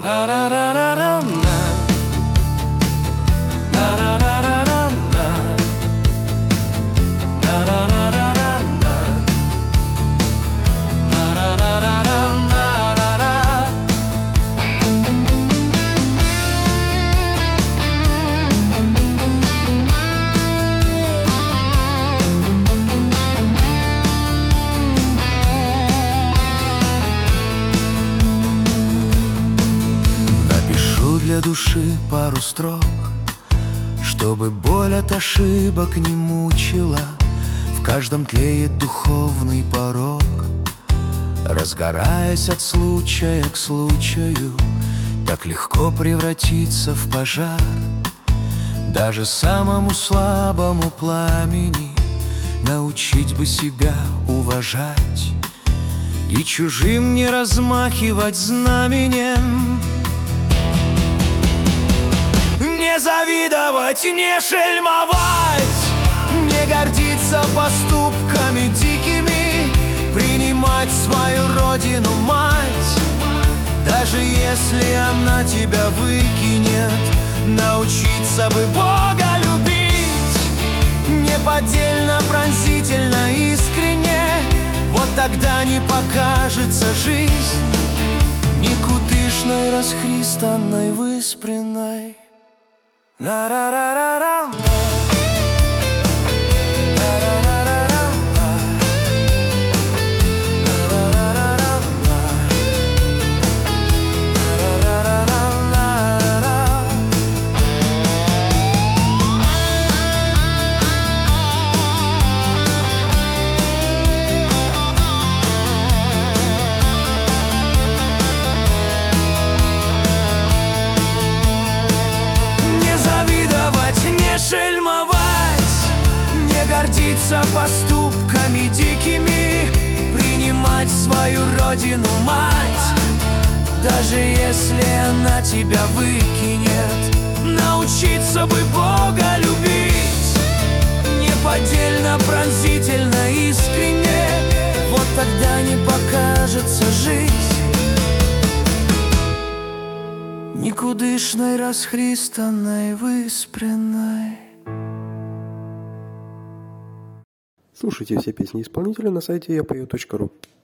Для души пару строк, чтобы боль от ошибок не мучила. В каждом тлеет духовный порог, разгораясь от случая к случаю. Так легко превратиться в пожар. Даже самому слабому пламени научить бы себя уважать и чужим не размахивать знаменем. Не завидовать, не шельмовать, не гордиться поступками дикими, принимать свою родину, мать, даже если она тебя выкинет. Научиться бы Бога любить, неподдельно, пронзительно, искренне. Вот тогда не покажется жизнь никудышной, расхристанной, выспренной. На-ра-ра-ра-ра. Шельмовать, не гордиться поступками дикими, принимать свою родину, мать, даже если она тебя выкинет. Научиться бы Бога любить, неподдельно, пронзительно, искренне. Вот тогда не покажется жизнь никудышной, расхристанной, выспренной. Слушайте все песни исполнителя на сайте yapою.ru.